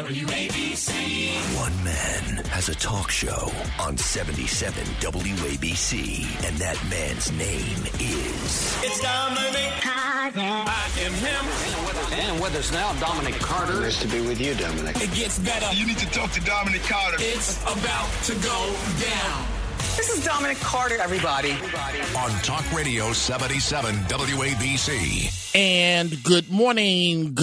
WABC. One man has a talk show on 77 WABC, and that man's name is... It's Dominic Carter. I am him. And with us now, Dominic Carter. Nice to be with you, Dominic. It gets better. You need to talk to Dominic Carter. It's about to go down. This is Dominic Carter, everybody. On Talk Radio 77 WABC. And good morning,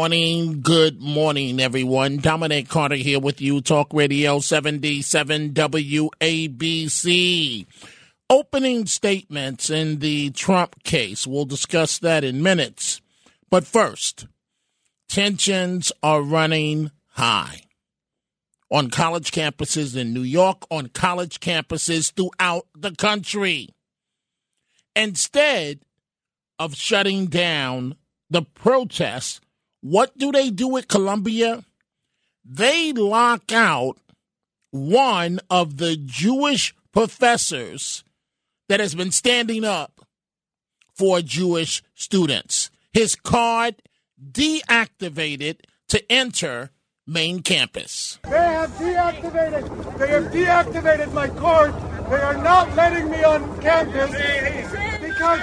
everyone. Dominic Carter here with you, Talk Radio 77 WABC. Opening statements in the Trump case. We'll discuss that in minutes. But first, tensions are running high on college campuses in New York, on college campuses throughout the country. Instead of shutting down the protests, what do they do at Columbia? They lock out one of the Jewish professors that has been standing up for Jewish students. His card deactivated to enter main campus. They have deactivated my card. They are not letting me on campus because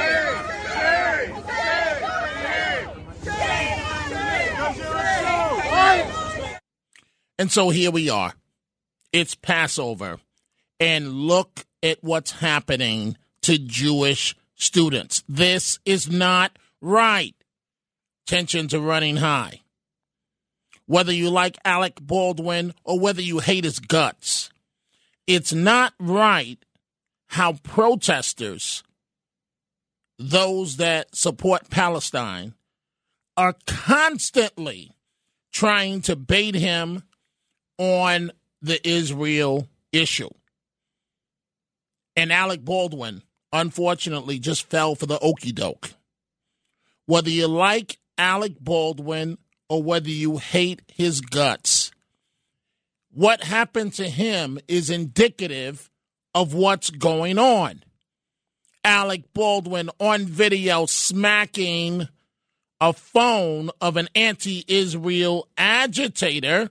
And so here we are. It's Passover. And look at what's happening to Jewish students. This is not right. Tensions are running high. Whether you like Alec Baldwin or whether you hate his guts, it's not right how protesters, those that support Palestine, are constantly trying to bait him on the Israel issue. And Alec Baldwin, unfortunately, just fell for the okie doke. Whether you like Alec Baldwin or whether you hate his guts, what happened to him is indicative of what's going on. Alec Baldwin on video smacking a phone of an anti-Israel agitator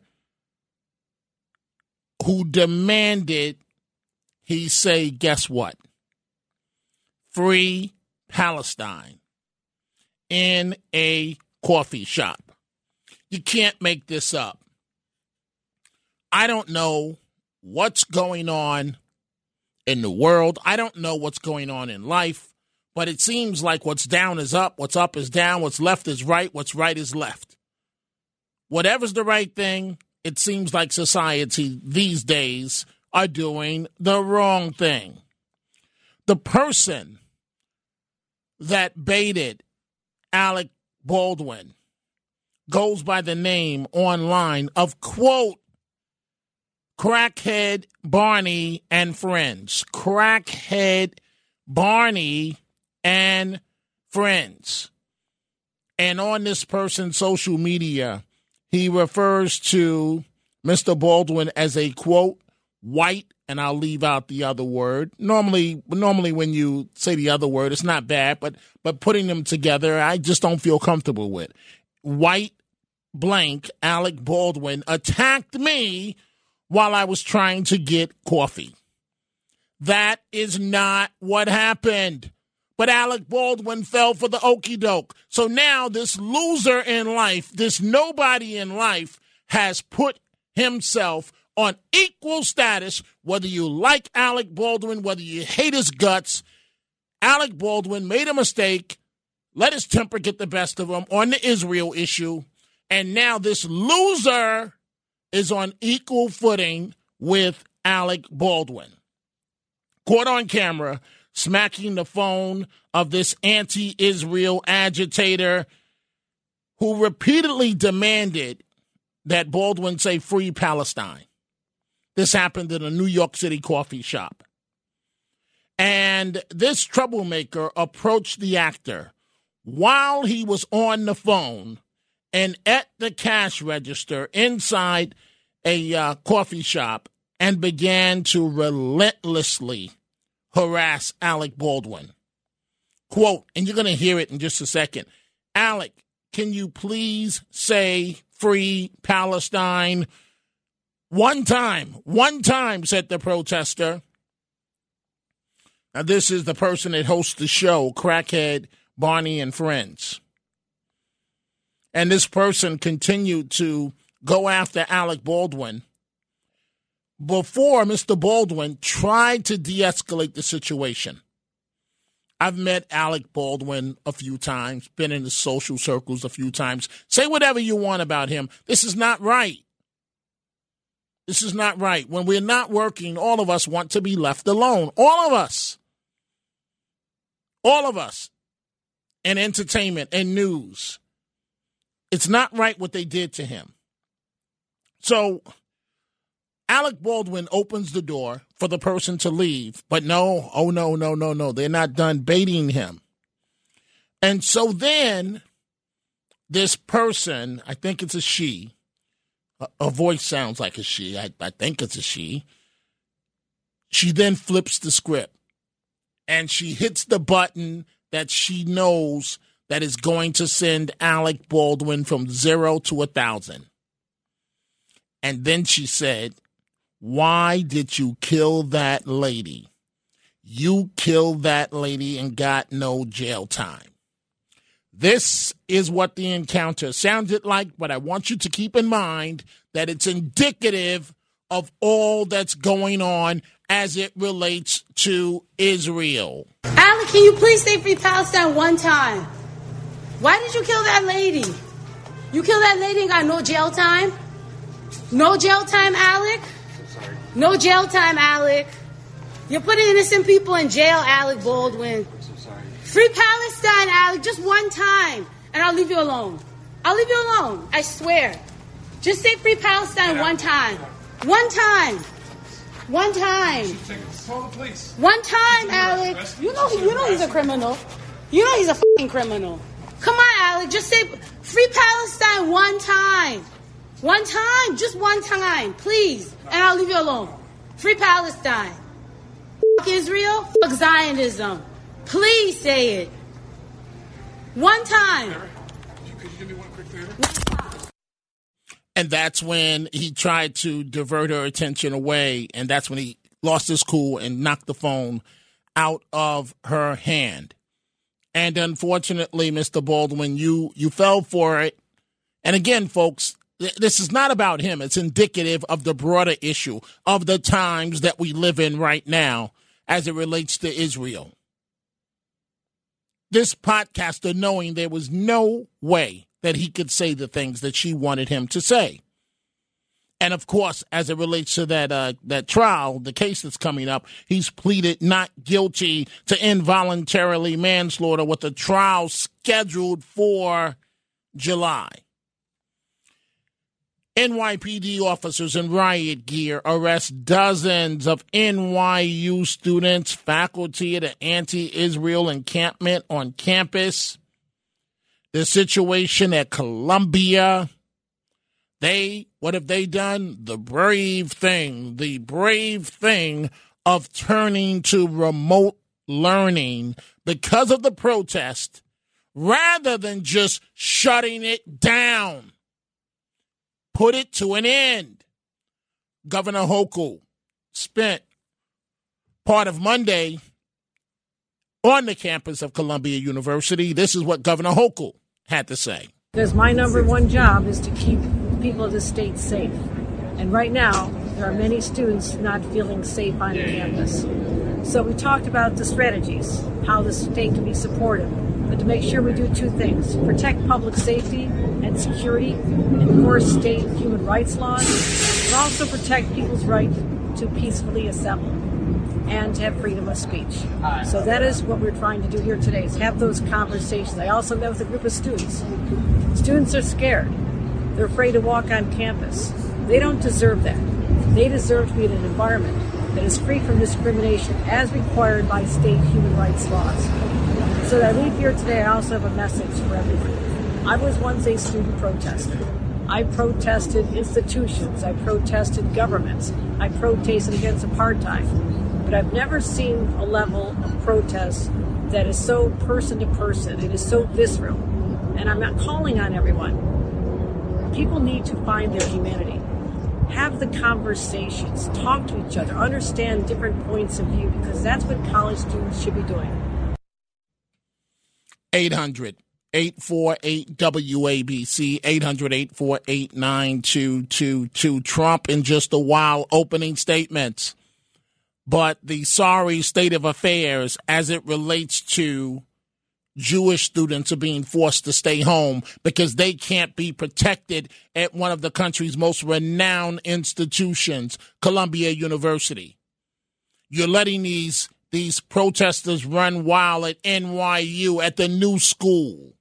who demanded he say, guess what? Free Palestine in a coffee shop. You can't make this up. I don't know what's going on in the world. I don't know what's going on in life, but it seems like what's down is up, what's up is down, what's left is right, what's right is left. Whatever's the right thing, it seems like society these days are doing the wrong thing. The person that baited Alec Baldwin goes by the name online of, quote, Crackhead Barney and Friends. Crackhead Barney and Friends. And on this person's social media, he refers to Mr. Baldwin as a, quote, white, and I'll leave out the other word. Normally when you say the other word, it's not bad, but putting them together, I just don't feel comfortable with. White blank Alec Baldwin attacked me while I was trying to get coffee. That is not what happened. But Alec Baldwin fell for the okie doke. So now this loser in life, this nobody in life, has put himself on equal status, whether you like Alec Baldwin, whether you hate his guts. Alec Baldwin made a mistake, let his temper get the best of him on the Israel issue, and now this loser is on equal footing with Alec Baldwin. Caught on camera, smacking the phone of this anti-Israel agitator who repeatedly demanded that Baldwin say free Palestine. This happened in a New York City coffee shop. And this troublemaker approached the actor while he was on the phone and at the cash register inside a coffee shop and began to relentlessly harass Alec Baldwin. Quote, and you're going to hear it in just a second, Alec, can you please say free Palestine. One time, said the protester. Now, this is the person that hosts the show, Crackhead Barney and Friends. And this person continued to go after Alec Baldwin before Mr. Baldwin tried to de-escalate the situation. I've met Alec Baldwin a few times, been in the social circles a few times. Say whatever you want about him. This is not right. This is not right. When we're not working, all of us want to be left alone. All of us. All of us. In entertainment and news. It's not right what they did to him. So Alec Baldwin opens the door for the person to leave. But no. They're not done baiting him. And so then this person, I think it's a she, her voice sounds like a she. I think it's a she. She then flips the script. And she hits the button that she knows that is going to send Alec Baldwin from 0 to 1,000. And then she said, "Why did you kill that lady? You killed that lady and got no jail time." This is what the encounter sounded like, but I want you to keep in mind that it's indicative of all that's going on as it relates to Israel. Alec, can you please say free Palestine one time? Why did you kill that lady? You killed that lady and got no jail time? No jail time, Alec? Sorry. No jail time, Alec. You're putting innocent people in jail, Alec Baldwin. I'm so sorry. Free Palestine, Alec, just one time, and I'll leave you alone. I'll leave you alone, I swear. Just say free Palestine one time. One time. One time. Call the police. One time, Alec. You know he's a criminal. You know he's a fucking criminal. Come on, Alec, just say free Palestine one time. One time, just one time, please, and I'll leave you alone. Free Palestine. Fuck Israel, fuck Zionism. Please say it. One time. Could you do me one quick favor? And that's when he tried to divert her attention away, and that's when he lost his cool and knocked the phone out of her hand. And unfortunately, Mr. Baldwin, you fell for it. And again, folks, this is not about him. It's indicative of the broader issue of the times that we live in right now as it relates to Israel. This podcaster, knowing there was no way that he could say the things that she wanted him to say. And, of course, as it relates to that trial, the case that's coming up, he's pleaded not guilty to involuntarily manslaughter with a trial scheduled for July. NYPD officers in riot gear arrest dozens of NYU students, faculty at an anti-Israel encampment on campus. The situation at Columbia. What have they done? The brave thing of turning to remote learning because of the protest rather than just shutting it down. Put it to an end. Governor Hochul spent part of Monday on the campus of Columbia University. This is what Governor Hochul had to say. Because my number one job is to keep people of the state safe. And right now, there are many students not feeling safe on campus. So we talked about the strategies, how the state can be supportive, but to make sure we do two things: protect public safety and security, enforce state human rights laws, but also protect people's right to peacefully assemble and to have freedom of speech. So that is what we're trying to do here today, is have those conversations. I also met with a group of students. Students are scared. They're afraid to walk on campus. They don't deserve that. They deserve to be in an environment that is free from discrimination as required by state human rights laws. So that I leave here today, I also have a message for everyone. I was once a student protester. I protested institutions. I protested governments. I protested against apartheid. But I've never seen a level of protest that is so person to person. It is so visceral. And I'm not calling on everyone People need to find their humanity. Have the conversations, talk to each other, understand different points of view, because that's what college students should be doing. 800-848-WABC, 800-848-9222. Trump in just a while opening statements, but the sorry state of affairs as it relates to Jewish students are being forced to stay home because they can't be protected at one of the country's most renowned institutions, Columbia University. You're letting these protesters run wild at NYU, at the new school.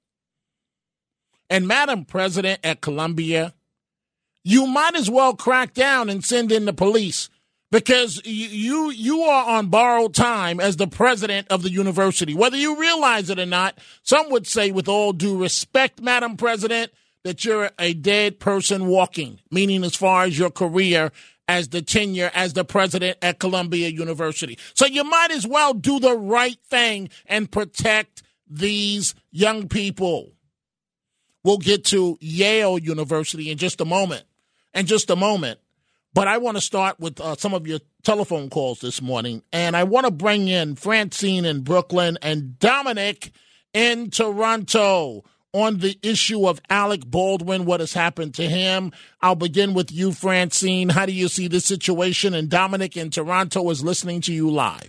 And Madam President at Columbia, you might as well crack down and send in the police, because you are on borrowed time as the president of the university, whether you realize it or not. Some would say, with all due respect, Madam President, that you're a dead person walking, meaning as far as your career as the tenure as the president at Columbia University. So you might as well do the right thing and protect these young people. We'll get to Yale University in just a moment. But I want to start with some of your telephone calls this morning, and I want to bring in Francine in Brooklyn and Dominic in Toronto on the issue of Alec Baldwin, what has happened to him. I'll begin with you, Francine. How do you see this situation? And Dominic in Toronto is listening to you live.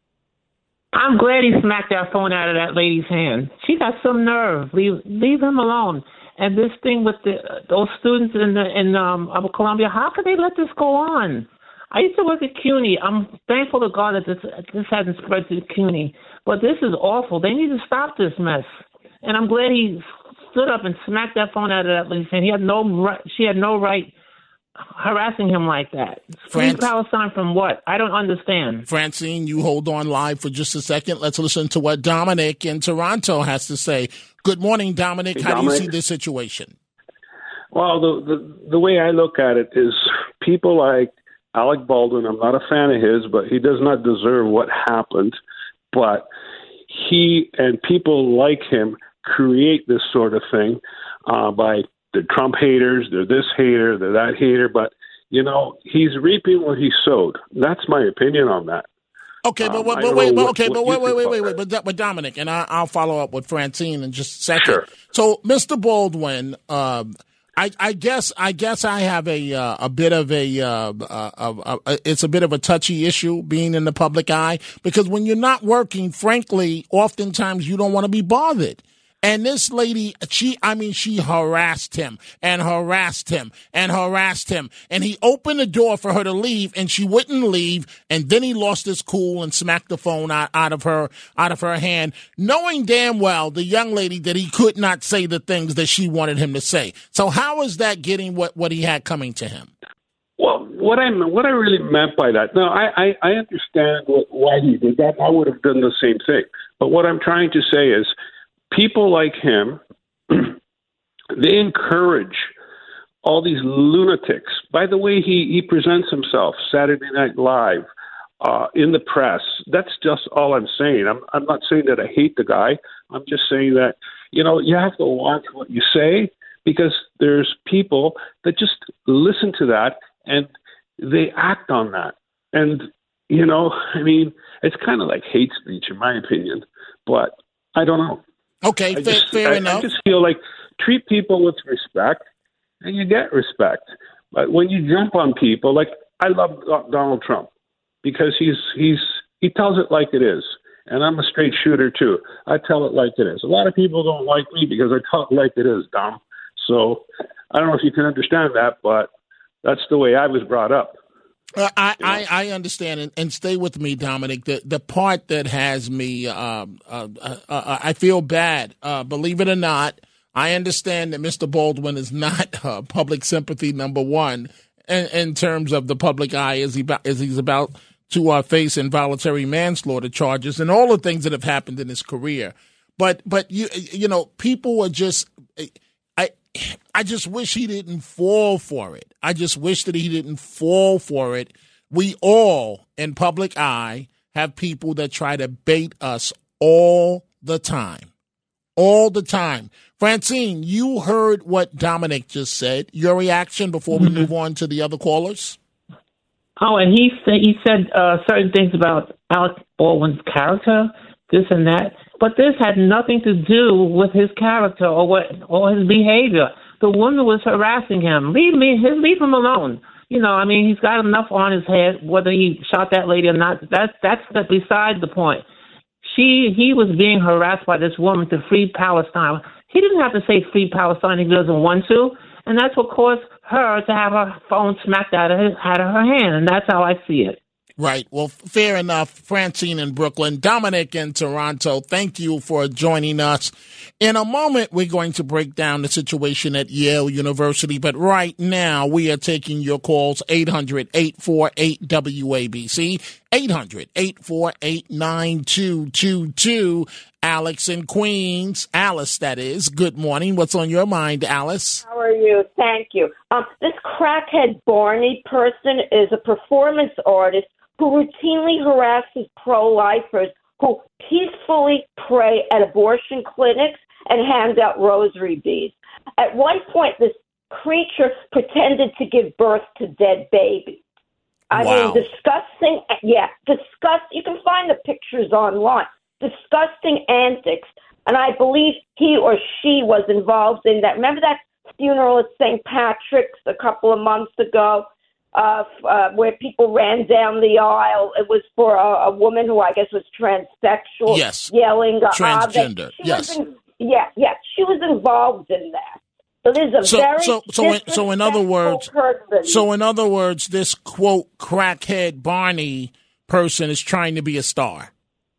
I'm glad he smacked that phone out of that lady's hand. She got some nerve. Leave him alone. And this thing with those students in Columbia, how could they let this go on? I used to work at CUNY. I'm thankful to God that this hasn't spread to CUNY. But this is awful. They need to stop this mess. And I'm glad he stood up and smacked that phone out of that lady's hand. She had no right harassing him like that. Free Palestine from what? I don't understand. Francine, you hold on live for just a second. Let's listen to what Dominic in Toronto has to say. Good morning, Dominic. Hey, How Dominic. do you see this situation? Well, the way I look at it is people like Alec Baldwin, I'm not a fan of his, but he does not deserve what happened. But he and people like him create this sort of thing by the Trump haters, they're this hater, they're that hater. But, he's reaping what he sowed. That's my opinion on that. Okay, but Dominic, and I'll follow up with Francine in just a second. Sure. So, Mr. Baldwin, I guess I have a bit of it's a bit of a touchy issue being in the public eye, because when you're not working, frankly, oftentimes you don't want to be bothered. And this lady, she harassed him and harassed him and harassed him. And he opened the door for her to leave, and she wouldn't leave. And then he lost his cool and smacked the phone out of her hand, knowing damn well, the young lady, that he could not say the things that she wanted him to say. So how is that getting what he had coming to him? Well, what I really meant by that, no, I understand why he did that. I would have done the same thing. But what I'm trying to say is, people like him, they encourage all these lunatics. By the way, he presents himself Saturday Night Live in the press. That's just all I'm saying. I'm not saying that I hate the guy. I'm just saying that, you have to watch what you say, because there's people that just listen to that and they act on that. And, it's kind of like hate speech, in my opinion. But I don't know. Okay, fair enough. I just feel like treat people with respect, and you get respect. But when you jump on people, like I love Donald Trump because he tells it like it is, and I'm a straight shooter too. I tell it like it is. A lot of people don't like me because I tell it like it is, Dom. So I don't know if you can understand that, but that's the way I was brought up. I understand, and stay with me, Dominic. The part that has me, I feel bad. Believe it or not, I understand that Mr. Baldwin is not public sympathy number one in terms of the public eye, as he's about to face involuntary manslaughter charges and all the things that have happened in his career. But people are just. I just wish he didn't fall for it. I just wish that he didn't fall for it. We all, in public eye, have people that try to bait us all the time. all the time. Francine, you heard what Dominic just said. Your reaction before we move on to the other callers? Oh, and he said certain things about Alec Baldwin's character, this and that. But this had nothing to do with his character or his behavior. The woman was harassing him. Leave him alone. You know, I mean, he's got enough on his head, whether he shot that lady or not. That's beside the point. He was being harassed by this woman to free Palestine. He didn't have to say free Palestine if he doesn't want to, and that's what caused her to have her phone smacked out of her hand, and that's how I see it. Right. Well, fair enough. Francine in Brooklyn, Dominic in Toronto, thank you for joining us. In a moment, we're going to break down the situation at Yale University. But right now, we are taking your calls, 800-848-WABC, 800-848-9222. Alex in Queens. Alice, that is. Good morning. What's on your mind, Alice? How are you? Thank you. This crackhead Barney person is a performance artist who routinely harasses pro-lifers who peacefully pray at abortion clinics and hand out rosary beads. At one point, this creature pretended to give birth to dead babies. I mean, disgusting. Yeah, disgusting. You can find the pictures online. Disgusting antics. And I believe he or she was involved in that. Remember that funeral at St. Patrick's a couple of months ago where people ran down the aisle? It was for a woman who I guess was transsexual. Yes. Yelling. Transgender. Yes. She was involved in that. So there's a so in other words, person. So in other words, this quote crackhead Barney person is trying to be a star.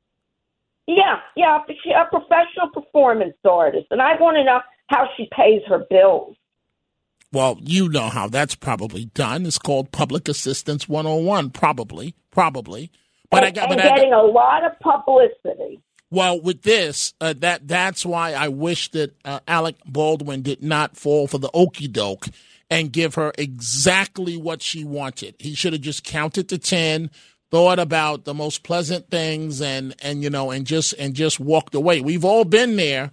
Yeah, a professional performance artist, and I want to know how she pays her bills. Well, you know how that's probably done. It's called Public Assistance 101, probably. But getting a lot of publicity. Well, with this, that's why I wish that Alec Baldwin did not fall for the okie doke and give her exactly what she wanted. He should have just counted to 10. Thought about the most pleasant things and just walked away. We've all been there,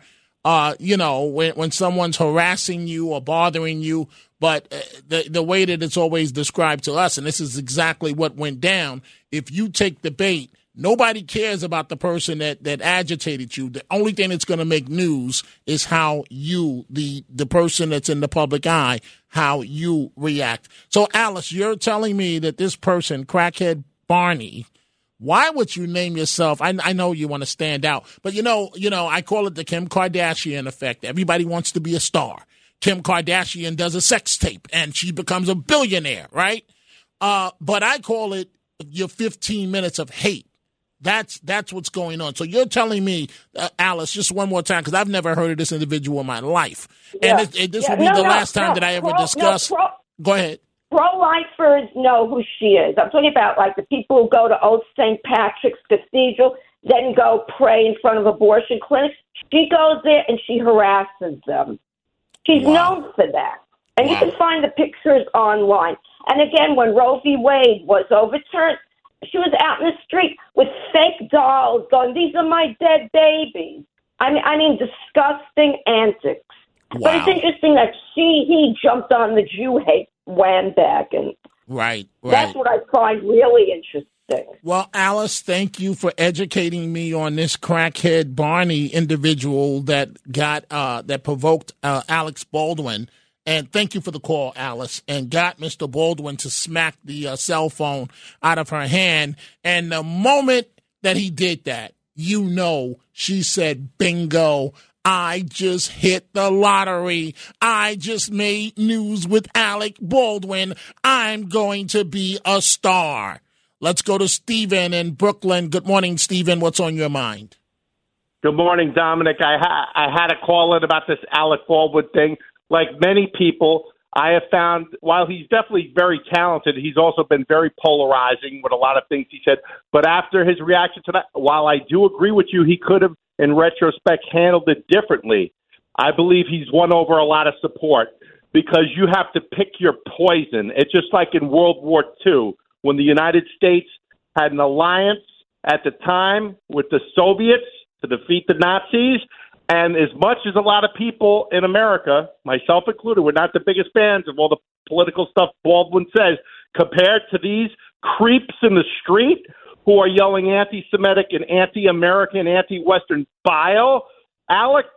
when someone's harassing you or bothering you. But the way that it's always described to us, and this is exactly what went down, if you take the bait, nobody cares about the person that agitated you. The only thing that's going to make news is how you, the person that's in the public eye, how you react. So, Alice, you're telling me that this person, crackhead Barney, why would you name yourself? I know you want to stand out, but I call it the Kim Kardashian effect. Everybody wants to be a star. Kim Kardashian does a sex tape and she becomes a billionaire, right? But I call it your 15 minutes of hate. That's what's going on. So you're telling me, Alice, just one more time, because I've never heard of this individual in my life. And this will be the last time that I ever discuss. Go ahead. Pro-lifers know who she is. I'm talking about like the people who go to Old St. Patrick's Cathedral, then go pray in front of abortion clinics. She goes there and she harasses them. She's known for that. And you can find the pictures online. And again, when Roe v. Wade was overturned, she was out in the street with fake dolls going, "These are my dead babies." I mean, disgusting antics. Wow. But it's interesting that he jumped on the Jew hate bandwagon. Right. That's what I find really interesting. Well, Alice, thank you for educating me on this crackhead Barney individual that that provoked Alex Baldwin. And thank you for the call, Alice, and got Mr. Baldwin to smack the cell phone out of her hand. And the moment that he did that, she said, bingo, I just hit the lottery. I just made news with Alec Baldwin. I'm going to be a star. Let's go to Stephen in Brooklyn. Good morning, Stephen. What's on your mind? Good morning, Dominic. I had a call in about this Alec Baldwin thing. Like many people, I have found, while he's definitely very talented, he's also been very polarizing with a lot of things he said. But after his reaction to that, while I do agree with you, he could have, in retrospect, handled it differently. I believe he's won over a lot of support because you have to pick your poison. It's just like in World War II, when the United States had an alliance at the time with the Soviets to defeat the Nazis, And as much as a lot of people in America, myself included, we're not the biggest fans of all the political stuff Baldwin says, compared to these creeps in the street who are yelling anti-Semitic and anti-American, anti-Western bile, Alec,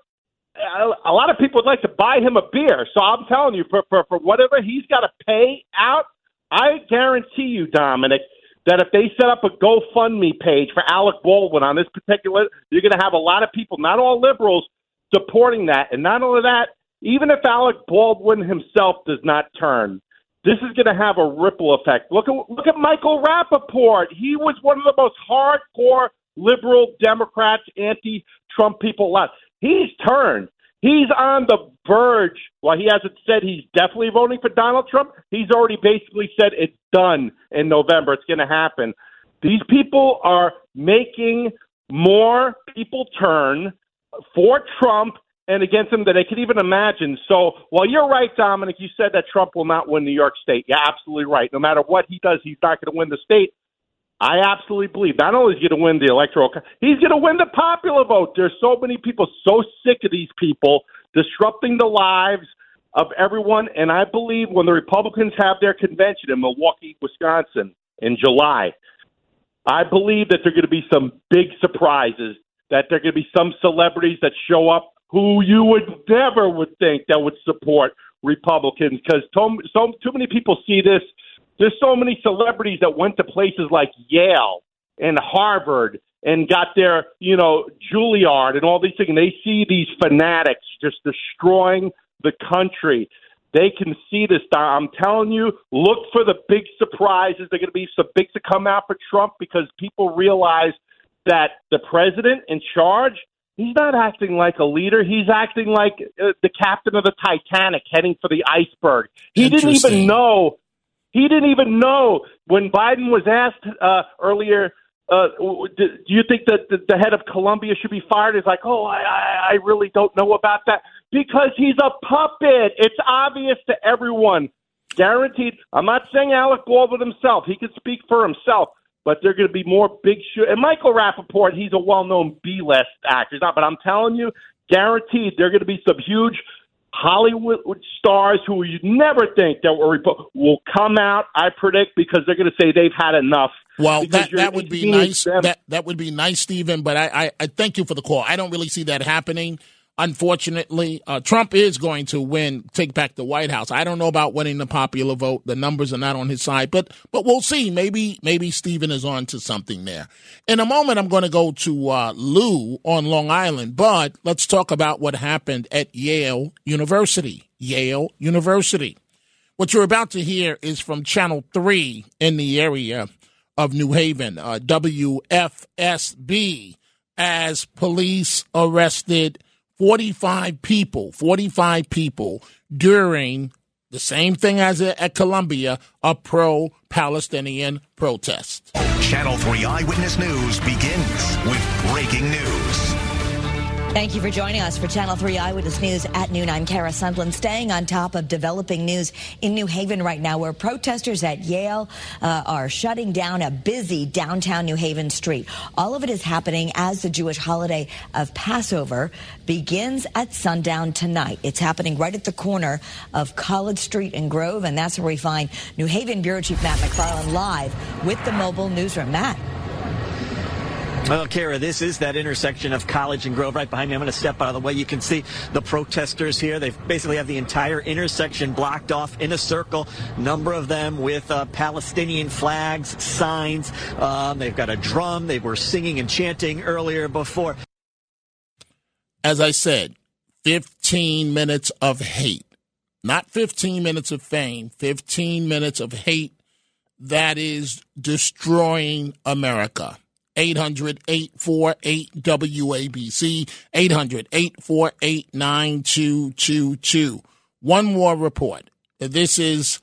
a lot of people would like to buy him a beer. So I'm telling you, for whatever he's got to pay out, I guarantee you, Dominic, that if they set up a GoFundMe page for Alec Baldwin on this particular, you're going to have a lot of people, not all liberals, supporting that. And not only that, even if Alec Baldwin himself does not turn, this is going to have a ripple effect. Look at Michael Rappaport. He was one of the most hardcore liberal Democrats, anti-Trump people left. He's turned. He's on the verge. While he hasn't said he's definitely voting for Donald Trump, he's already basically said it's done in November. It's going to happen. These people are making more people turn for Trump and against him than they could even imagine. So while you're right, Dominic, you said that Trump will not win New York State. You're absolutely right. No matter what he does, he's not going to win the state. I absolutely believe not only is he going to win the electoral, he's going to win the popular vote. There's so many people so sick of these people disrupting the lives of everyone. And I believe when the Republicans have their convention in Milwaukee, Wisconsin in July, I believe that there are going to be some big surprises, that there are going to be some celebrities that show up who you would never would think that would support Republicans, because too many people see this. There's so many celebrities that went to places like Yale and Harvard and got their, Juilliard and all these things, and they see these fanatics just destroying the country. They can see this. I'm telling you, look for the big surprises. There are going to be some bigs that come out for Trump because people realize that the president in charge, he's not acting like a leader. He's acting like the captain of the Titanic heading for the iceberg. He didn't even know. He didn't even know when Biden was asked earlier, do you think that the head of Columbia should be fired? He's like, I really don't know about that. Because he's a puppet. It's obvious to everyone. Guaranteed. I'm not saying Alec Baldwin himself. He can speak for himself. But there are going to be more big and Michael Rappaport, he's a well-known B-list actor. He's not, but I'm telling you, guaranteed, there are going to be some huge Hollywood stars who you'd never think that will come out, I predict, because they're going to say they've had enough. Well, that would be nice. That would be nice, Stephen, but I thank you for the call. I don't really see that happening. Unfortunately, Trump is going to take back the White House. I don't know about winning the popular vote. The numbers are not on his side, but we'll see. Maybe Stephen is on to something there. In a moment, I'm going to go to Lou on Long Island, but let's talk about what happened at Yale University. Yale University. What you're about to hear is from Channel 3 in the area of New Haven, WFSB, as police arrested 45 people during the same thing as at Columbia, a pro-Palestinian protest. Channel 3 Eyewitness News begins with breaking news. Thank you for joining us for Channel 3 Eyewitness News at noon. I'm Kara Sundlin, staying on top of developing news in New Haven right now, where protesters at Yale are shutting down a busy downtown New Haven street. All of it is happening as the Jewish holiday of Passover begins at sundown tonight. It's happening right at the corner of College Street and Grove, and that's where we find New Haven Bureau Chief Matt McFarland live with the mobile newsroom. Matt. Well, Kara, this is that intersection of College and Grove right behind me. I'm going to step out of the way. You can see the protesters here. They basically have the entire intersection blocked off in a circle, number of them with Palestinian flags, signs. They've got a drum. They were singing and chanting earlier before. As I said, 15 minutes of hate. Not 15 minutes of fame, 15 minutes of hate that is destroying America. 800-848-WABC, 800-848-9222. One more report. This is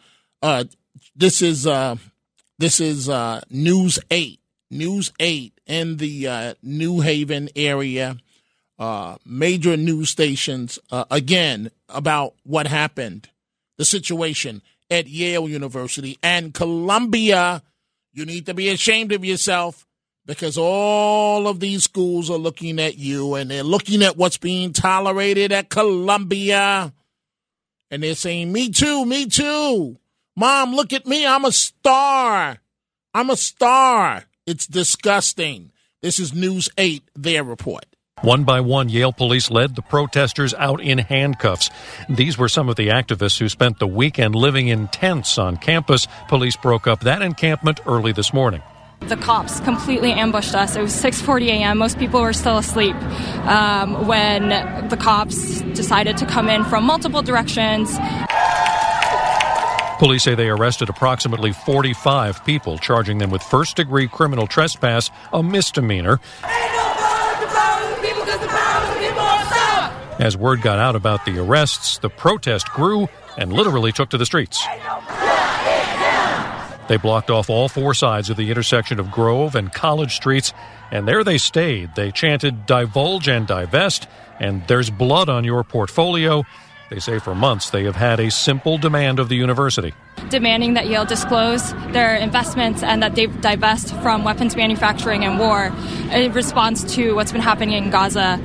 News 8. News 8 in the New Haven area. Major news stations, again, about what happened, the situation at Yale University and Columbia. You need to be ashamed of yourself, because all of these schools are looking at you, and they're looking at what's being tolerated at Columbia, and they're saying, me too, me too. Mom, look at me. I'm a star. I'm a star. It's disgusting. This is News 8, their report. One by one, Yale police led the protesters out in handcuffs. These were some of the activists who spent the weekend living in tents on campus. Police broke up that encampment early this morning. The cops completely ambushed us. It was 6:40 a.m. Most people were still asleep when the cops decided to come in from multiple directions. Police say they arrested approximately 45 people, charging them with first-degree criminal trespass, a misdemeanor. As word got out about the arrests, the protest grew and literally took to the streets. They blocked off all four sides of the intersection of Grove and College Streets, and there they stayed. They chanted, "Divulge and divest," and "There's blood on your portfolio." They say for months they have had a simple demand of the university. Demanding that Yale disclose their investments and that they divest from weapons manufacturing and war in response to what's been happening in Gaza.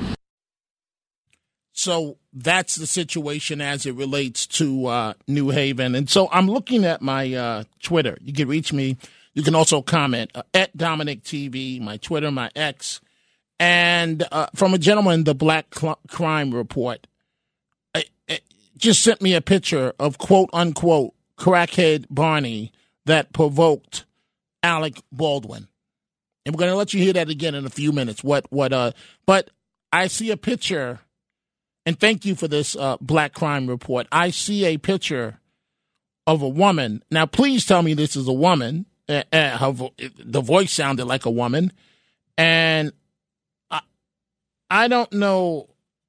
So that's the situation as it relates to New Haven. And so I'm looking at my Twitter. You can reach me. You can also comment at Dominic TV, my Twitter, my X. And from a gentleman, the Black Crime Report, just sent me a picture of quote unquote crackhead Barney that provoked Alec Baldwin. And we're going to let you hear that again in a few minutes. But I see a picture. And thank you for this Black Crime Report. I see a picture of a woman. Now, please tell me this is a woman. The voice sounded like a woman. And I don't know.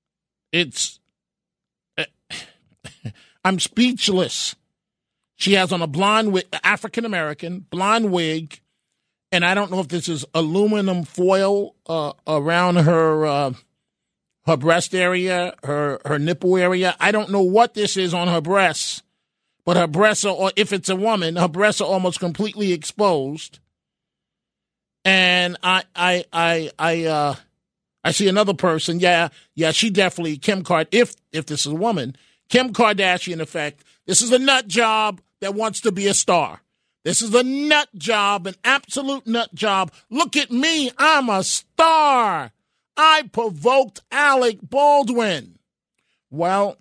I'm speechless. She has on a blonde wig, African-American, blonde wig. And I don't know if this is aluminum foil around her breast area, her nipple area. I don't know what this is on her breasts, but her breasts are, or if it's a woman, her breasts are almost completely exposed. And I see another person. Yeah, she definitely, Kim Kardashian, if this is a woman, Kim Kardashian effect. This is a nut job that wants to be a star. This is a nut job, an absolute nut job. Look at me, I'm a star. I provoked Alec Baldwin. Well,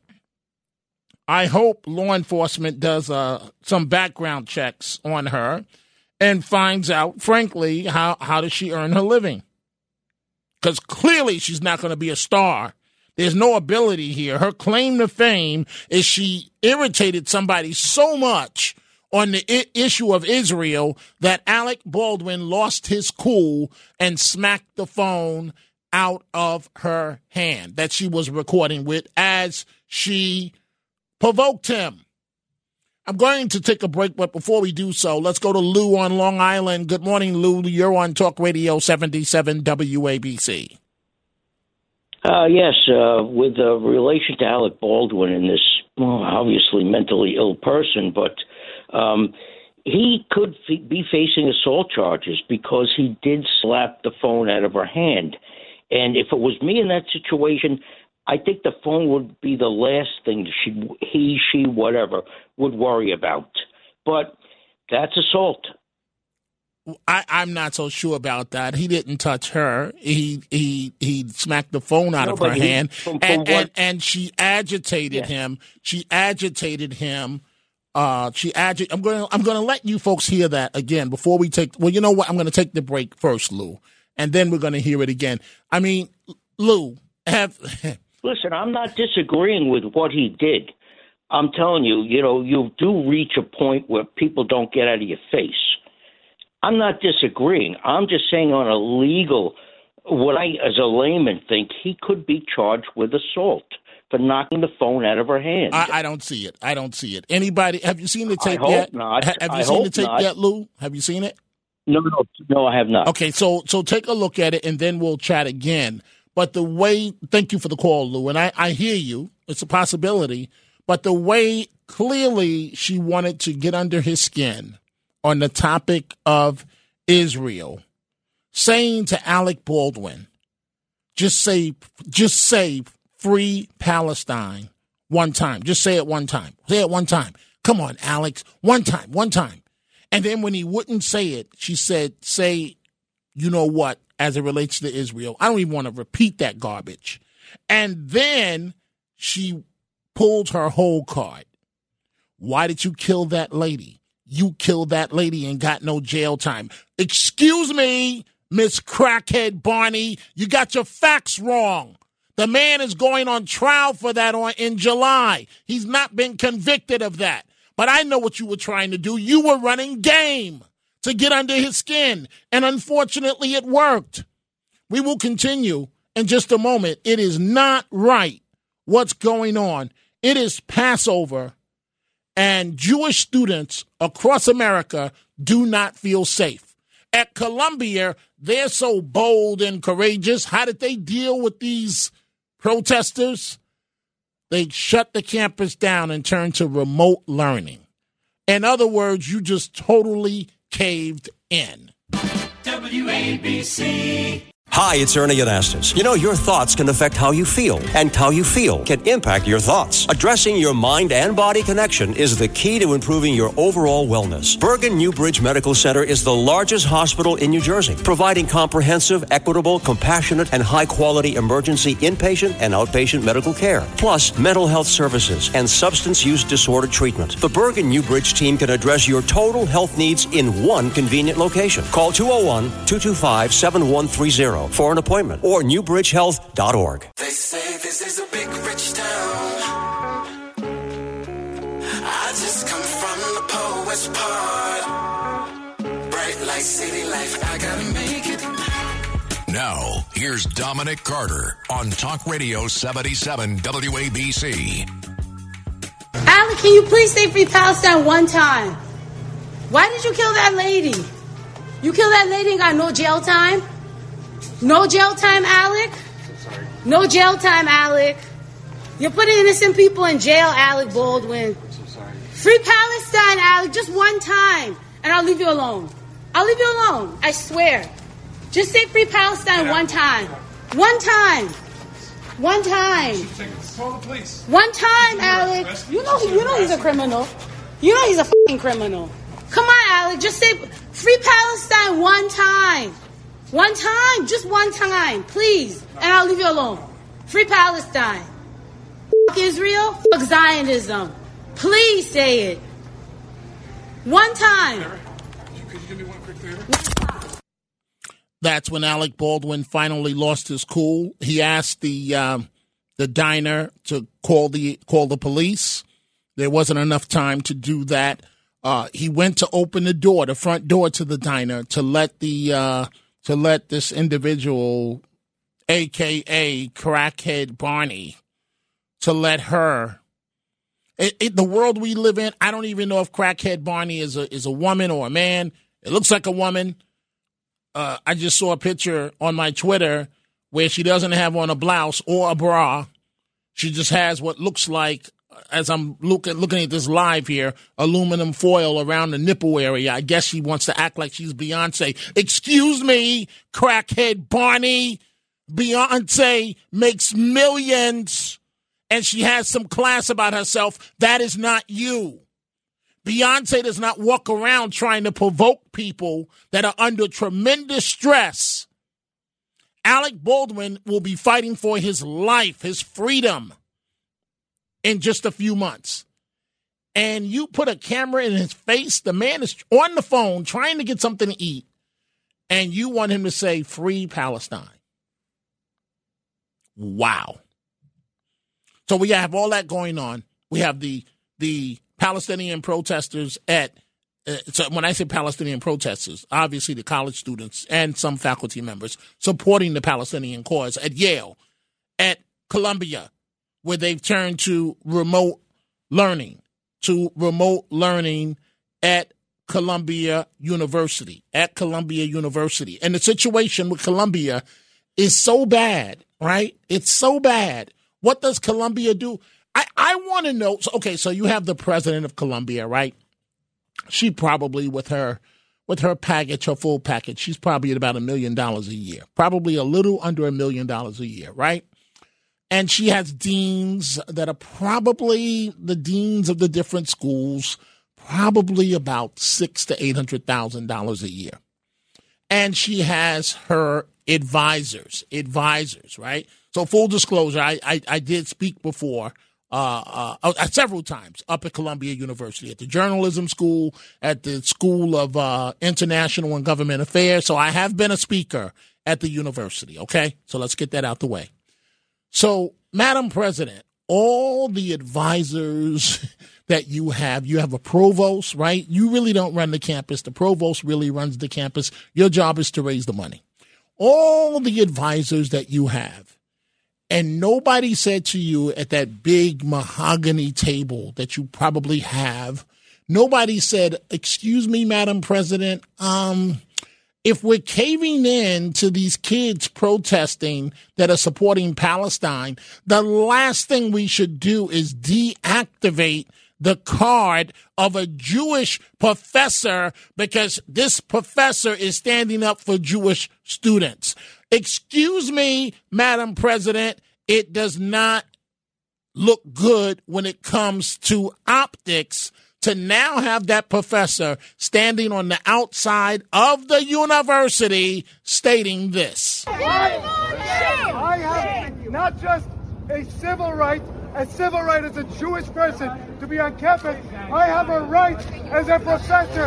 I hope law enforcement does some background checks on her and finds out, frankly, how does she earn her living? Because clearly she's not going to be a star. There's no ability here. Her claim to fame is she irritated somebody so much on the issue of Israel that Alec Baldwin lost his cool and smacked the phone out of her hand that she was recording with as she provoked him. I'm going to take a break, but before we do so, let's go to Lou on Long Island. Good morning, Lou. You're on Talk Radio 77 WABC. Yes, with relation to Alec Baldwin and this obviously mentally ill person, but he could be facing assault charges because he did slap the phone out of her hand. And if it was me in that situation, I think the phone would be the last thing she, whatever, would worry about. But that's assault. I'm not so sure about that. He didn't touch her. He smacked the phone out of her hand, and she agitated him. She agitated him. I'm going to let you folks hear that again before we take. Well, you know what? I'm going to take the break first, Lou, and then we're going to hear it again. I mean, Lou, listen, I'm not disagreeing with what he did. I'm telling you, you do reach a point where people don't get out of your face. I'm not disagreeing. I'm just saying on a legal, what I, as a layman, think he could be charged with assault for knocking the phone out of her hand. I don't see it. I don't see it. Anybody, have you seen the tape yet? Have you seen the tape not. yet, Lou? Have you seen it? No, I have not. Okay, so take a look at it, and then we'll chat again. But the way, thank you for the call, Lou, and I hear you. It's a possibility. But the way clearly she wanted to get under his skin on the topic of Israel, saying to Alec Baldwin, just say free Palestine one time. Just say it one time. Say it one time. Come on, Alex. One time. And then when he wouldn't say it, she said, say, you know what, as it relates to Israel. I don't even want to repeat that garbage. And then she pulled her whole card. Why did you kill that lady? You killed that lady and got no jail time. Excuse me, Miss Crackhead Barney, you got your facts wrong. The man is going on trial for that in July. He's not been convicted of that. But I know what you were trying to do. You were running game to get under his skin, and unfortunately it worked. We will continue in just a moment. It is not right what's going on. It is Passover, and Jewish students across America do not feel safe. At Columbia, they're so bold and courageous. How did they deal with these protesters? They shut the campus down and turned to remote learning. In other words, you just totally caved in. WABC. Hi, it's Ernie Anastas. You know, your thoughts can affect how you feel, and how you feel can impact your thoughts. Addressing your mind and body connection is the key to improving your overall wellness. Bergen Newbridge Medical Center is the largest hospital in New Jersey, providing comprehensive, equitable, compassionate, and high-quality emergency inpatient and outpatient medical care, plus mental health services and substance use disorder treatment. The Bergen Newbridge team can address your total health needs in one convenient location. Call 201-225-7130. For an appointment or newbridgehealth.org. They say this is a big rich town. I just come from the poet's part. Bright light, city life, I gotta make it. Now, here's Dominic Carter on Talk Radio 77 WABC. Alec, can you please say free Palestine one time? Why did you kill that lady? You killed that lady and got no jail time? No jail time, Alec? Sorry. No jail time, Alec. You're putting innocent people in jail, Alec Baldwin. I'm so sorry. Free Palestine, Alec, just one time, and I'll leave you alone. I'll leave you alone, I swear. Just say free Palestine one time. One time. One time. Call the police. One time, Alec. You know he's a criminal. You know he's a fucking criminal. Come on, Alec, just say free Palestine one time. One time, just one time, please, and I'll leave you alone. Free Palestine. Fuck Israel, fuck Zionism. Please say it. One time. Could you do me one quick favor? That's when Alec Baldwin finally lost his cool. He asked the diner to call the police. There wasn't enough time to do that. He went to open the door, the front door to the diner, to let this individual, a.k.a. Crackhead Barney, to let her. The world we live in, I don't even know if Crackhead Barney is a woman or a man. It looks like a woman. I just saw a picture on my Twitter where she doesn't have on a blouse or a bra. She just has what looks like, as I'm looking at this live here, aluminum foil around the nipple area. I guess she wants to act like she's Beyonce. Excuse me, Crackhead Barney. Beyonce makes millions, and she has some class about herself. That is not you. Beyonce does not walk around trying to provoke people that are under tremendous stress. Alec Baldwin will be fighting for his life, his freedom, in just a few months. And you put a camera in his face, the man is on the phone trying to get something to eat, and you want him to say, free Palestine. Wow. So we have all that going on. We have the Palestinian protesters so when I say Palestinian protesters, obviously the college students and some faculty members supporting the Palestinian cause at Yale, at Columbia, where they've turned to remote learning at Columbia University. And the situation with Columbia is so bad, right? It's so bad. What does Columbia do? I want to know. So you have the president of Columbia, right? She probably with her with her package, her full package. She's probably at about $1 million a year, probably a little under $1 million a year, right? And she has deans that are probably the deans of the different schools, probably about $600,000 to $800,000 a year. And she has her advisors, right? So full disclosure, I did speak before several times up at Columbia University, at the journalism school, at the School of International and Government Affairs. So I have been a speaker at the university, okay? So let's get that out the way. So, Madam President, all the advisors that you have a provost, right? You really don't run the campus. The provost really runs the campus. Your job is to raise the money. All the advisors that you have, and nobody said to you at that big mahogany table that you probably have, nobody said, excuse me, Madam President, if we're caving in to these kids protesting that are supporting Palestine, the last thing we should do is deactivate the card of a Jewish professor because this professor is standing up for Jewish students. Excuse me, Madam President, it does not look good when it comes to optics to now have that professor standing on the outside of the university stating this. I have not just a civil right as a Jewish person to be on campus. I have a right as a professor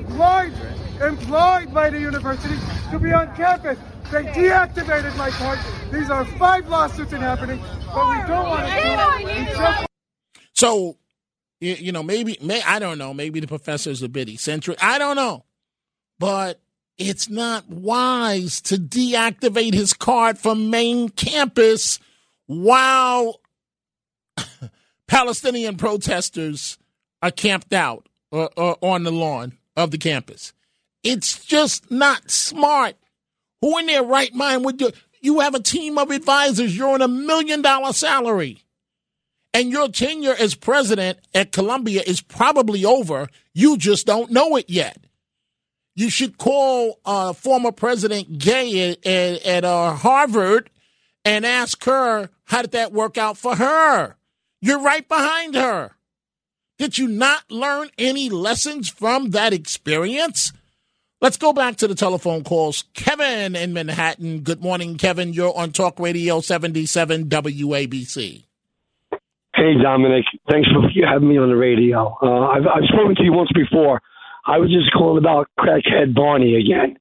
employed by the university to be on campus. They deactivated my card. These are 5 lawsuits happening, but we don't want to do it. So, you know, maybe I don't know. Maybe the professor's a bit eccentric. I don't know. But it's not wise to deactivate his card from main campus while Palestinian protesters are camped out or on the lawn of the campus. It's just not smart. Who in their right mind would do? You have a team of advisors. You're on $1 million salary. And your tenure as president at Columbia is probably over. You just don't know it yet. You should call former President Gay at Harvard and ask her, how did that work out for her? You're right behind her. Did you not learn any lessons from that experience? Let's go back to the telephone calls. Kevin in Manhattan. Good morning, Kevin. You're on Talk Radio 77 WABC. Hey, Dominic. Thanks for having me on the radio. I've spoken to you once before. I was just calling about crackhead Barney again.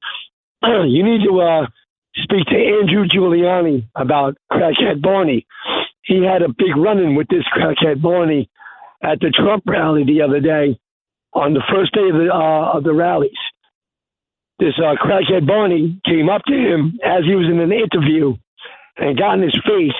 You need to speak to Andrew Giuliani about crackhead Barney. He had a big run-in with this crackhead Barney at the Trump rally the other day on the first day of the rallies. This crackhead Barney came up to him as he was in an interview and got in his face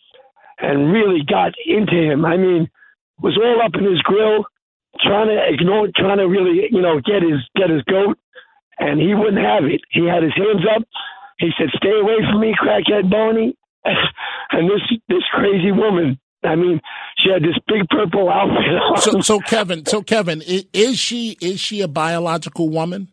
and really got into him. I mean, was all up in his grill, trying to really, get his goat, and he wouldn't have it. He had his hands up. He said, "Stay away from me, crackhead Barney." And this crazy woman, I mean, she had this big purple outfit on. So Kevin, is she a biological woman?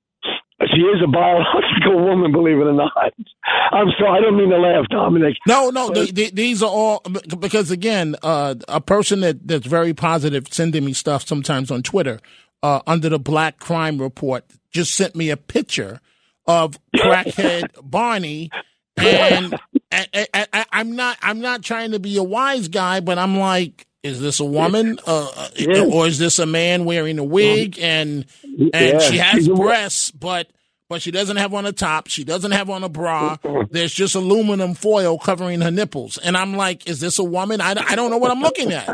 She is a biological woman, believe it or not. I'm sorry, I don't mean to laugh, Dominic. No, these are all, because again, a person that's very positive sending me stuff sometimes on Twitter, under the Black Crime Report, just sent me a picture of crackhead Barney, and I'm not trying to be a wise guy, but I'm like, is this a woman, or is this a man wearing a wig and she has breasts, but she doesn't have on a top, she doesn't have on a bra, there's just aluminum foil covering her nipples, and I'm like, is this a woman? I don't know what I'm looking at.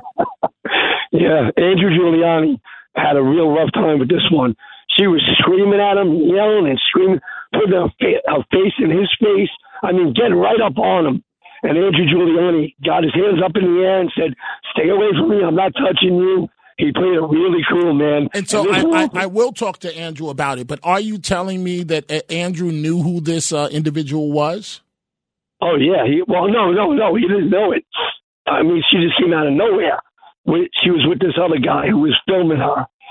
Yeah, Andrew Giuliani had a real rough time with this one. She was screaming at him, yelling and screaming, putting her face in his face. I mean, getting right up on him. And Andrew Giuliani got his hands up in the air and said, "Stay away from me. I'm not touching you." He played it really cool, man. And so I will talk to Andrew about it, but are you telling me that Andrew knew who this individual was? Oh, yeah. No. He didn't know it. I mean, she just came out of nowhere. She was with this other guy who was filming her.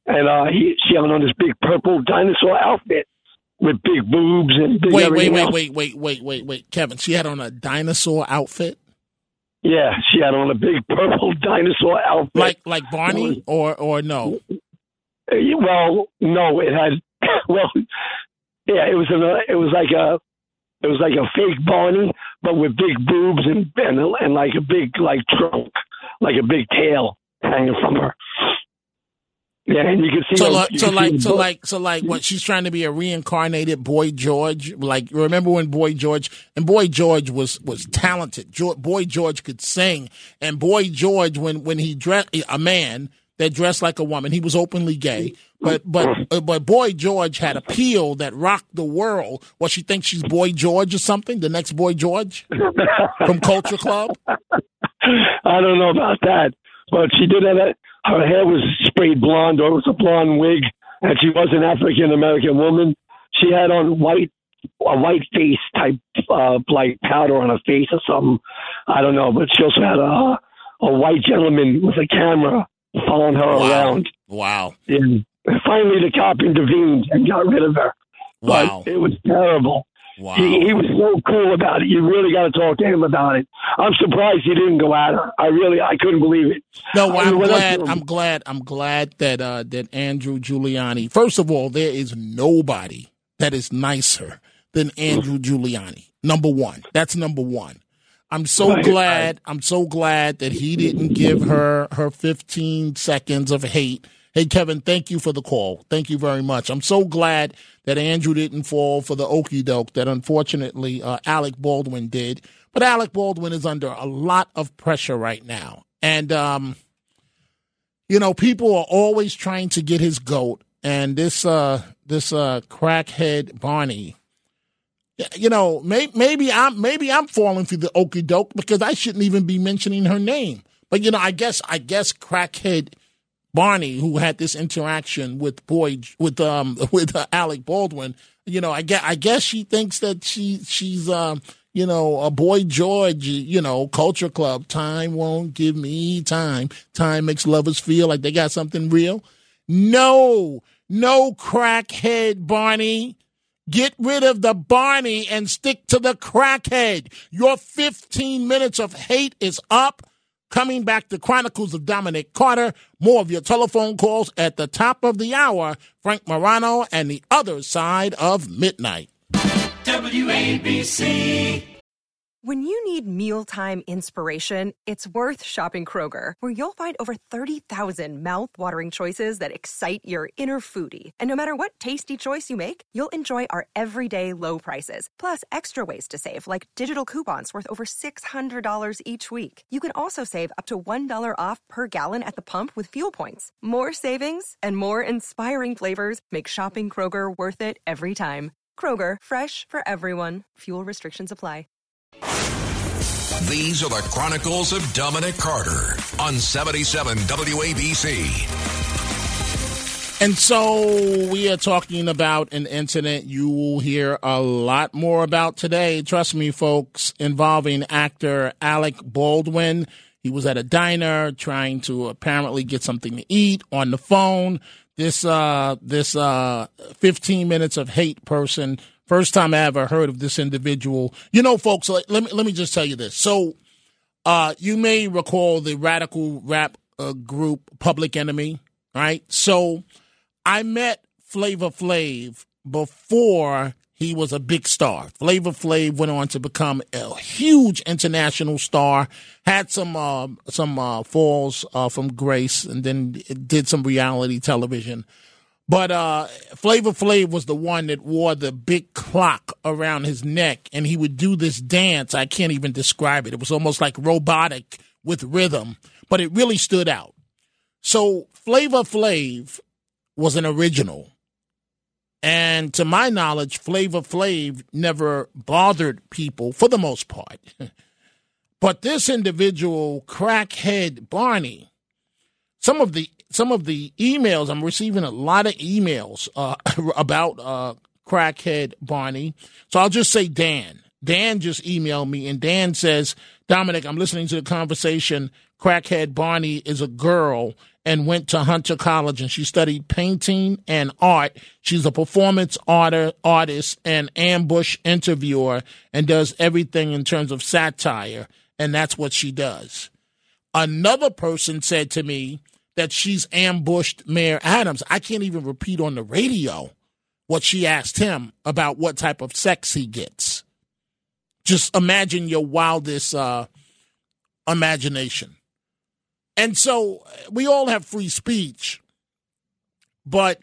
and she had on this big purple dinosaur outfit with big boobs and big everything else. Wait, Kevin. She had on a dinosaur outfit? Yeah, she had on a big purple dinosaur outfit. Like Barney or no? Well, no, it had yeah, it was like a fake Barney, but with big boobs and like a big trunk, like a big tail hanging from her. Yeah, and you can see. So like, what? She's trying to be a reincarnated Boy George. Like, remember when Boy George was talented. Boy George could sing, and Boy George, when he dressed a man that dressed like a woman, he was openly gay. But Boy George had appeal that rocked the world. Well, she thinks she's Boy George or something. The next Boy George from Culture Club. I don't know about that, but she did have that. Her hair was sprayed blonde, or it was a blonde wig, and she was an African American woman. She had on a white face type, like powder on her face or something. I don't know, but she also had a white gentleman with a camera following her around. Wow. And finally, the cop intervened and got rid of her. Wow. But it was terrible. Wow. He was so cool about it. You really got to talk to him about it. I'm surprised he didn't go at her. I couldn't believe it. No, I'm glad that Andrew Giuliani. First of all, there is nobody that is nicer than Andrew Giuliani. Number one. That's number one. I'm so glad that he didn't give her 15 seconds of hate. Hey, Kevin, thank you for the call. Thank you very much. I'm so glad that Andrew didn't fall for the okie doke that unfortunately Alec Baldwin did. But Alec Baldwin is under a lot of pressure right now. And, people are always trying to get his goat. And this crackhead Barney, maybe I'm falling for the okie doke because I shouldn't even be mentioning her name. But, I guess crackhead Barney, who had this interaction with Alec Baldwin, I guess she thinks that she's a Boy George, Culture Club. Time won't give me time. Time makes lovers feel like they got something real. No, crackhead Barney. Get rid of the Barney and stick to the crackhead. Your 15 minutes of hate is up. Coming back to Chronicles of Dominic Carter, more of your telephone calls at the top of the hour. Frank Morano and the Other Side of Midnight. WABC. When you need mealtime inspiration, it's worth shopping Kroger, where you'll find over 30,000 mouth-watering choices that excite your inner foodie. And no matter what tasty choice you make, you'll enjoy our everyday low prices, plus extra ways to save, like digital coupons worth over $600 each week. You can also save up to $1 off per gallon at the pump with fuel points. More savings and more inspiring flavors make shopping Kroger worth it every time. Kroger, fresh for everyone. Fuel restrictions apply. These are the Chronicles of Dominic Carter on 77 WABC. And so we are talking about an incident you will hear a lot more about today. Trust me, folks, involving actor Alec Baldwin. He was at a diner trying to apparently get something to eat on the phone. This 15 minutes of hate person. First time I ever heard of this individual. Folks, let me just tell you this. So, you may recall the radical rap group Public Enemy, right? So, I met Flavor Flav before he was a big star. Flavor Flav went on to become a huge international star, had some falls from grace, and then did some reality television. But Flavor Flav was the one that wore the big clock around his neck, and he would do this dance. I can't even describe it. It was almost like robotic with rhythm, but it really stood out. So Flavor Flav was an original. And to my knowledge, Flavor Flav never bothered people for the most part. But this individual, crackhead Barney, some of the emails, I'm receiving a lot of emails about crackhead Barney. So I'll just say Dan. Dan just emailed me, and Dan says, Dominic, I'm listening to the conversation. Crackhead Barney is a girl, and went to Hunter College, and she studied painting and art. She's a performance artist and ambush interviewer and does everything in terms of satire, and that's what she does. Another person said to me that she's ambushed Mayor Adams. I can't even repeat on the radio what she asked him about what type of sex he gets. Just imagine your wildest imagination. And so we all have free speech, but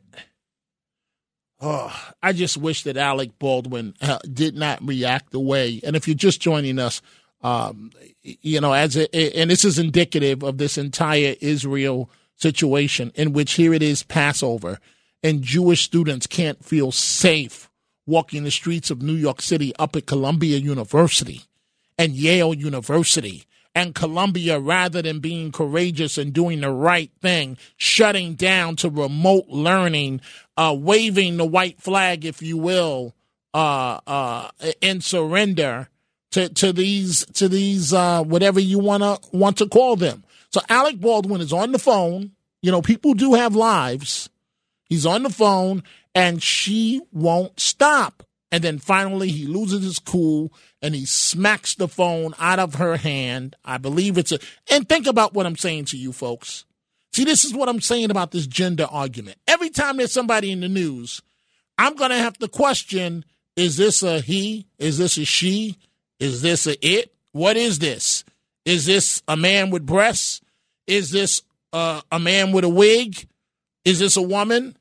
I just wish that Alec Baldwin did not react the way. And if you're just joining us, and this is indicative of this entire Israel situation in which here it is Passover and Jewish students can't feel safe walking the streets of New York City up at Columbia University and Yale University. And Columbia, rather than being courageous and doing the right thing, shutting down to remote learning, waving the white flag, if you will, in surrender to these whatever you want to call them. So Alec Baldwin is on the phone. You know, people do have lives. He's on the phone, and she won't stop. And then finally he loses his cool and he smacks the phone out of her hand. I believe and think about what I'm saying to you folks. See, this is what I'm saying about this gender argument. Every time there's somebody in the news, I'm going to have to question, is this a he? Is this a she? Is this a it? What is this? Is this a man with breasts? Is this a man with a wig? Is this a woman?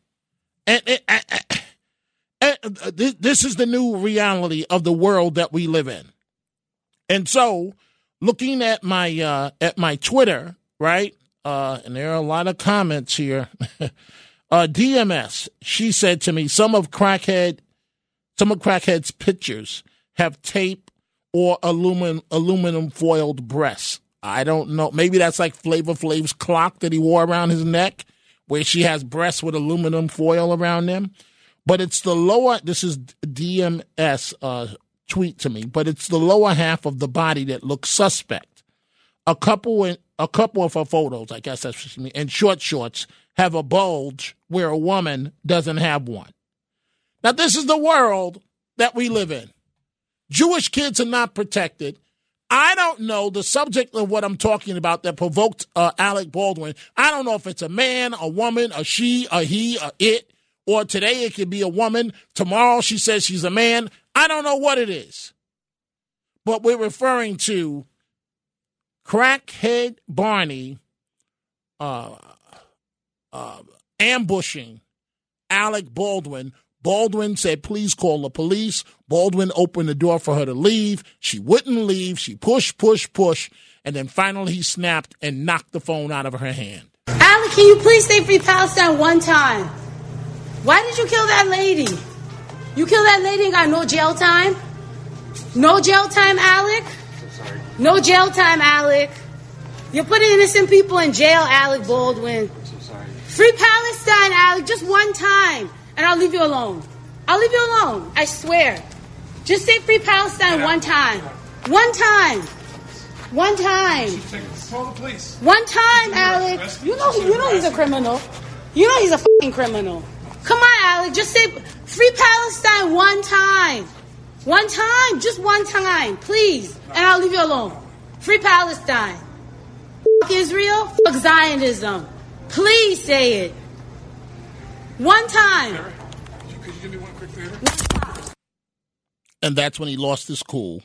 This is the new reality of the world that we live in. And so, looking at my Twitter, right, and there are a lot of comments here. DMS, she said to me, some of Crackhead's pictures have tape or aluminum foiled breasts. I don't know. Maybe that's like Flavor Flav's clock that he wore around his neck, where she has breasts with aluminum foil around them. But it's the lower, this is DMS tweet to me, but it's the lower half of the body that looks suspect. A couple of her photos, I guess that's what she means, and short shorts have a bulge where a woman doesn't have one. Now, this is the world that we live in. Jewish kids are not protected. I don't know the subject of what I'm talking about that provoked Alec Baldwin. I don't know if it's a man, a woman, a she, a he, a it. Or today it could be a woman. Tomorrow she says she's a man. I don't know what it is. But we're referring to Crackhead Barney ambushing Alec Baldwin. Baldwin said, please call the police. Baldwin opened the door for her to leave. She wouldn't leave. She pushed. And then finally he snapped and knocked the phone out of her hand. Alec, can you please say Free Palestine one time? Why did you kill that lady? You killed that lady and got no jail time? No jail time, Alec? No jail time, Alec. You're putting innocent people in jail, Alec Baldwin. Free Palestine, Alec, just one time. And I'll leave you alone. I'll leave you alone. I swear. Just say Free Palestine one time. One time. One time. Call the police. One time, Alec. You know he's a criminal. You know he's a fucking criminal. Come on, Alec. Just say Free Palestine one time. One time. Just one time. Please. And I'll leave you alone. Free Palestine. Fuck Israel. Fuck Zionism. Please say it. One time. Could you do me one quick favor? And that's when he lost his cool.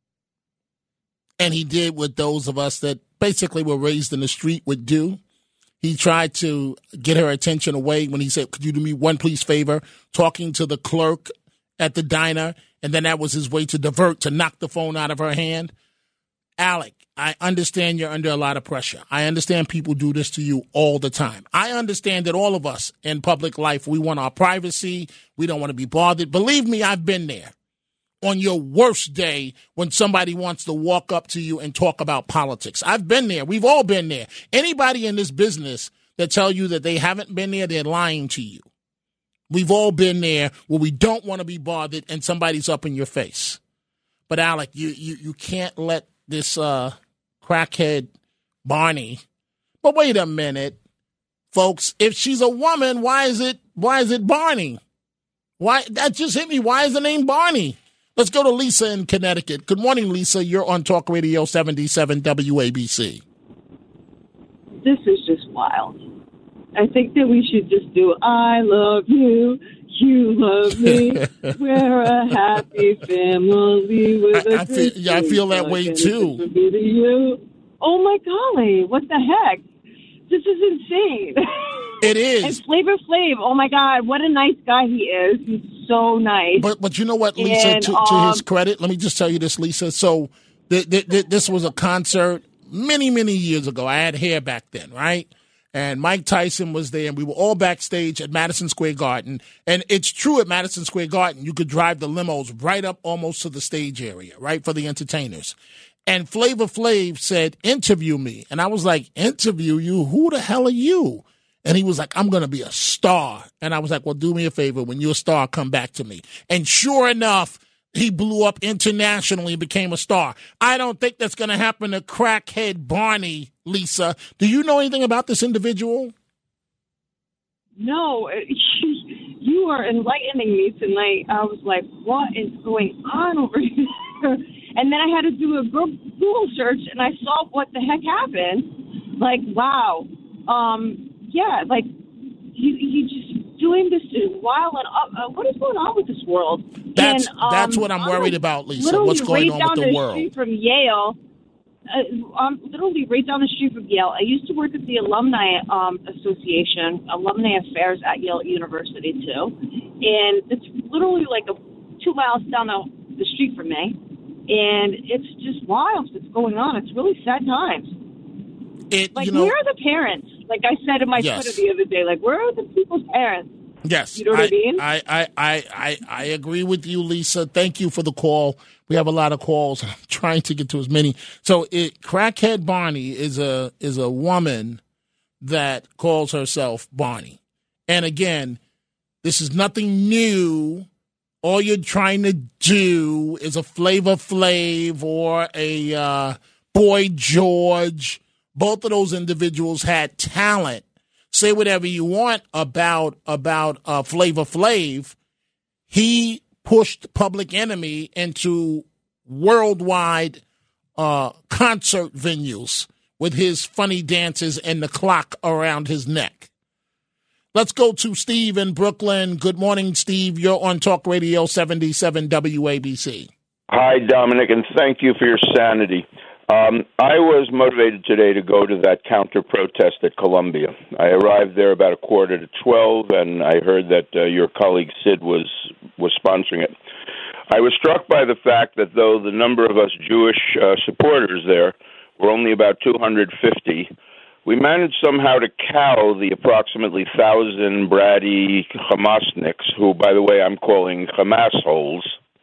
And he did what those of us that basically were raised in the street would do. He tried to get her attention away when he said, could you do me one please favor, talking to the clerk at the diner, and then that was his way to divert, to knock the phone out of her hand. Alec, I understand you're under a lot of pressure. I understand people do this to you all the time. I understand that all of us in public life, we want our privacy. We don't want to be bothered. Believe me, I've been there. On your worst day when somebody wants to walk up to you and talk about politics. I've been there. We've all been there. Anybody in this business that tell you that they haven't been there, they're lying to you. We've all been there where we don't want to be bothered and somebody's up in your face. But Alec, you can't let this crackhead Barney. But wait a minute. folks. If she's a woman, why is it Barney? Why that just hit me? Why is the name Barney? Let's go to Lisa in Connecticut. Good morning, Lisa. You're on Talk Radio 77 WABC. This is just wild. I think that we should just do I love you, you love me. We're a happy family with a I feel that way too. Oh my golly, what the heck? This is insane. It is. And Flavor Flav, oh my God, what a nice guy he is. He's so nice. But you know what, Lisa, and, to his credit, let me just tell you this, Lisa. So this was a concert many, many years ago. I had hair back then, right? And Mike Tyson was there, and we were all backstage at Madison Square Garden. And it's true at Madison Square Garden, you could drive the limos right up almost to the stage area, right, for the entertainers. And Flavor Flav said, interview me. And I was like, interview you? Who the hell are you? And he was like, I'm going to be a star. And I was like, well, do me a favor. When you're a star, come back to me. And sure enough, he blew up internationally and became a star. I don't think that's going to happen to crackhead Barney, Lisa. Do you know anything about this individual? No, you are enlightening me tonight. I was like, what is going on over here? And then I had to do a Google search, and I saw what the heck happened. Like, wow. Yeah, like, he just doing this wild and up. What is going on with this world? That's what I'm worried about, Lisa. What's going on with the world? Street from Yale. I'm literally right down the street from Yale. I used to work at the Alumni Association, Alumni Affairs at Yale University, too. And it's literally like 2 miles down the street from me. And it's just wild what's going on. It's really sad times. Where are the parents? Like I said in my Twitter the other day, like, where are the people's parents? Yes. You know what I mean? I agree with you, Lisa. Thank you for the call. We have a lot of calls. I'm trying to get to as many. So crackhead Barney is a woman that calls herself Barney. And again, this is nothing new. All you're trying to do is a Flavor Flav or a Boy George. Both of those individuals had talent. Say whatever you want about Flavor Flav. He pushed Public Enemy into worldwide concert venues with his funny dances and the clock around his neck. Let's go to Steve in Brooklyn. Good morning, Steve. You're on Talk Radio 77 WABC. Hi, Dominic, and thank you for your sanity. I was motivated today to go to that counter-protest at Columbia. I arrived there about 11:45, and I heard that your colleague Sid was sponsoring it. I was struck by the fact that though the number of us Jewish supporters there were only about 250, we managed somehow to cow the approximately 1,000 bratty Hamasniks, who, by the way, I'm calling Hamas-holes.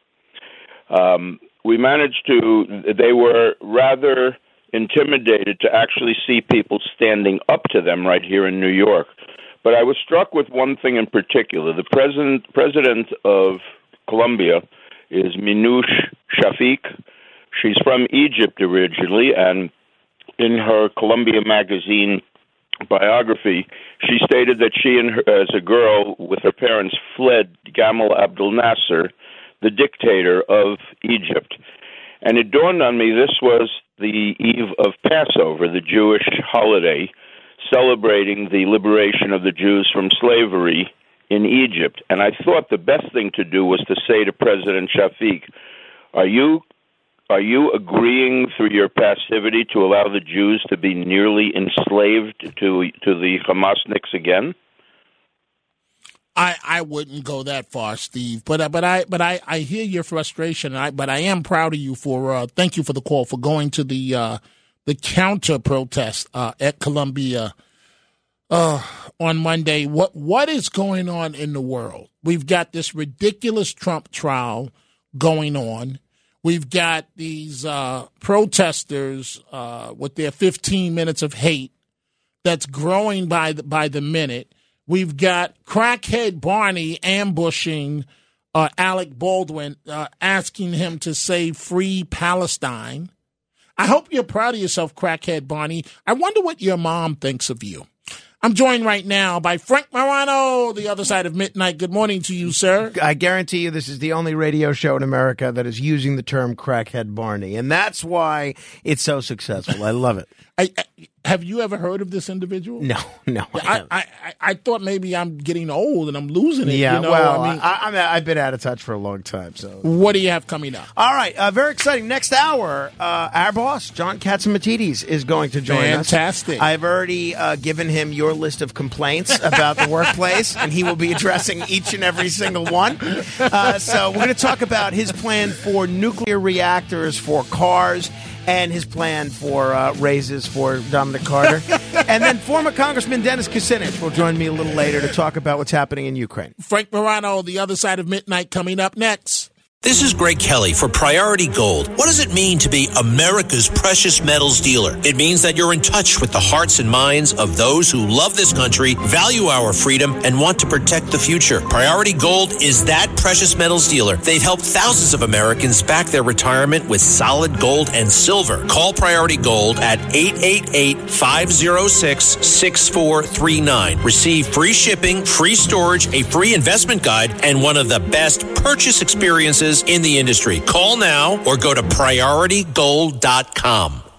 They were rather intimidated to actually see people standing up to them right here in New York. But I was struck with one thing in particular. The president of Colombia is Minouche Shafik. She's from Egypt originally, and in her Columbia Magazine biography, she stated that she and as a girl with her parents fled Gamal Abdel Nasser, the dictator of Egypt. And it dawned on me this was the eve of Passover, the Jewish holiday, celebrating the liberation of the Jews from slavery in Egypt. And I thought the best thing to do was to say to President Shafik, are you agreeing through your passivity to allow the Jews to be nearly enslaved to the Hamasniks again? I wouldn't go that far, Steve. But I hear your frustration. But I am proud of you for thank you for the call for going to the counter protest at Columbia on Monday. What is going on in the world? We've got this ridiculous Trump trial going on. We've got these protesters with their 15 minutes of hate that's growing by the minute. We've got crackhead Barney ambushing Alec Baldwin, asking him to say free Palestine. I hope you're proud of yourself, crackhead Barney. I wonder what your mom thinks of you. I'm joined right now by Frank Morano, the other side of midnight. Good morning to you, sir. I guarantee you this is the only radio show in America that is using the term crackhead Barney, and that's why it's so successful. I love it. Have you ever heard of this individual? No. I thought maybe I'm getting old and I'm losing it. Yeah, you know? well, I mean, I've been out of touch for a long time. So, what do you have coming up? All right, very exciting. Next hour, our boss, John Katzimatidis, is going to join us. Fantastic. I've already given him your list of complaints about the workplace, and he will be addressing each and every single one. So we're going to talk about his plan for nuclear reactors for cars, and his plan for raises for Dominic Carter. And then former Congressman Dennis Kucinich will join me a little later to talk about what's happening in Ukraine. Frank Morano, the other side of midnight, coming up next. This is Greg Kelly for Priority Gold. What does it mean to be America's precious metals dealer? It means that you're in touch with the hearts and minds of those who love this country, value our freedom, and want to protect the future. Priority Gold is that precious metals dealer. They've helped thousands of Americans back their retirement with solid gold and silver. Call Priority Gold at 888-506-6439. Receive free shipping, free storage, a free investment guide, and one of the best purchase experiences in the industry. Call now or go to PriorityGold.com.